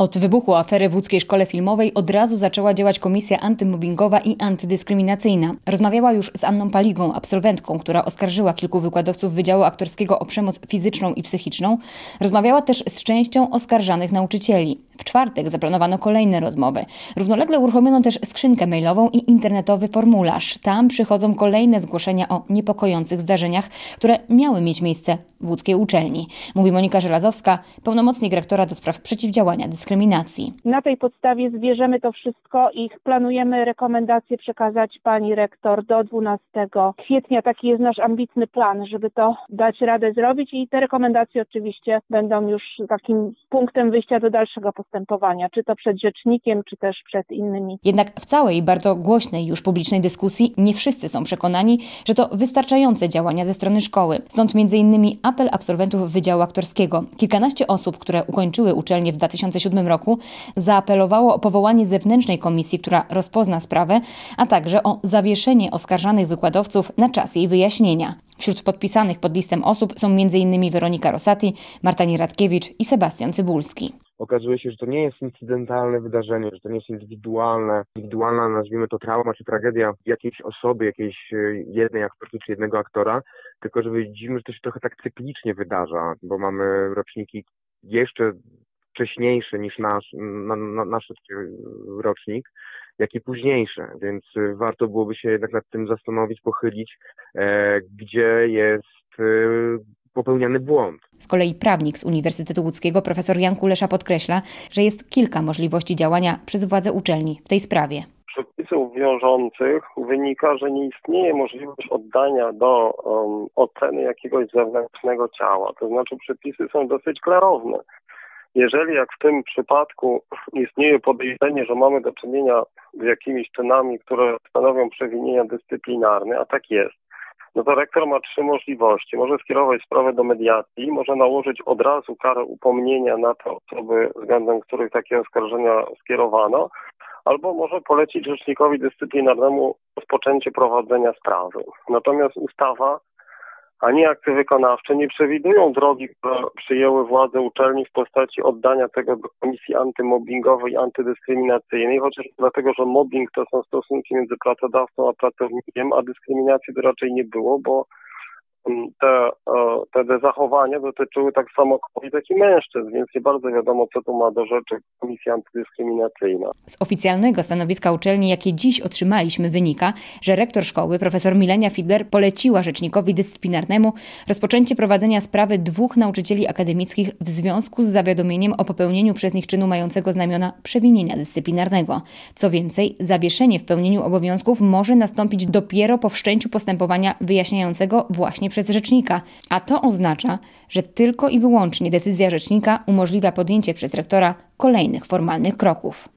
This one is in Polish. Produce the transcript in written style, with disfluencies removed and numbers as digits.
Od wybuchu afery w łódzkiej szkole filmowej od razu zaczęła działać komisja antymobbingowa i antydyskryminacyjna. Rozmawiała już z Anną Paligą, absolwentką, która oskarżyła kilku wykładowców Wydziału Aktorskiego o przemoc fizyczną i psychiczną. Rozmawiała też z częścią oskarżanych nauczycieli. W czwartek zaplanowano kolejne rozmowy. Równolegle uruchomiono też skrzynkę mailową i internetowy formularz. Tam przychodzą kolejne zgłoszenia o niepokojących zdarzeniach, które miały mieć miejsce w łódzkiej uczelni. Mówi Monika Żelazowska, pełnomocnik rektora do spraw przeciwdziałania dyskryminacji. Na tej podstawie zbierzemy to wszystko i planujemy rekomendacje przekazać pani rektor do 12 kwietnia. Taki jest nasz ambitny plan, żeby to dać radę zrobić i te rekomendacje oczywiście będą już takim punktem wyjścia do dalszego postępowania, czy to przed rzecznikiem, czy też przed innymi. Jednak w całej bardzo głośnej już publicznej dyskusji nie wszyscy są przekonani, że to wystarczające działania ze strony szkoły. Stąd m.in. apel absolwentów Wydziału Aktorskiego. Kilkanaście osób, które ukończyły uczelnię w 2007 roku, zaapelowało o powołanie zewnętrznej komisji, która rozpozna sprawę, a także o zawieszenie oskarżanych wykładowców na czas jej wyjaśnienia. Wśród podpisanych pod listem osób są m.in. Weronika Rosati, Marta Nieradkiewicz i Sebastian Cybulski. Okazuje się, że to nie jest incydentalne wydarzenie, że to nie jest indywidualna, nazwijmy to trauma czy tragedia jakiejś osoby, jakiejś jednej aktorki czy jednego aktora, tylko że widzimy, że to się trochę tak cyklicznie wydarza, bo mamy roczniki jeszcze wcześniejsze niż nasz rocznik, jak i późniejsze, więc warto byłoby się jednak nad tym zastanowić, pochylić, gdzie jest popełniany błąd. Z kolei prawnik z Uniwersytetu Łódzkiego profesor Jan Kulesza podkreśla, że jest kilka możliwości działania przez władze uczelni w tej sprawie. Z przepisów wiążących wynika, że nie istnieje możliwość oddania do oceny jakiegoś zewnętrznego ciała. To znaczy przepisy są dosyć klarowne. Jeżeli jak w tym przypadku istnieje podejrzenie, że mamy do czynienia z jakimiś czynami, które stanowią przewinienia dyscyplinarne, a tak jest, no to rektor ma trzy możliwości. Może skierować sprawę do mediacji, może nałożyć od razu karę upomnienia na te osoby, względem których takie oskarżenia skierowano, albo może polecić rzecznikowi dyscyplinarnemu rozpoczęcie prowadzenia sprawy. Natomiast ustawa ani akty wykonawcze nie przewidują drogi, które przyjęły władze uczelni w postaci oddania tego do komisji antymobbingowej i antydyskryminacyjnej, chociaż dlatego, że mobbing to są stosunki między pracodawcą a pracownikiem, a dyskryminacji to raczej nie było, bo te zachowania dotyczyły tak samo kobiet, jak i mężczyzn, więc nie bardzo wiadomo, co tu ma do rzeczy komisja antydyskryminacyjna. Z oficjalnego stanowiska uczelni, jakie dziś otrzymaliśmy, wynika, że rektor szkoły, profesor Milenia Fidler, poleciła rzecznikowi dyscyplinarnemu rozpoczęcie prowadzenia sprawy dwóch nauczycieli akademickich w związku z zawiadomieniem o popełnieniu przez nich czynu mającego znamiona przewinienia dyscyplinarnego. Co więcej, zawieszenie w pełnieniu obowiązków może nastąpić dopiero po wszczęciu postępowania wyjaśniającego właśnie przez rzecznika, a to oznacza, że tylko i wyłącznie decyzja rzecznika umożliwia podjęcie przez rektora kolejnych formalnych kroków.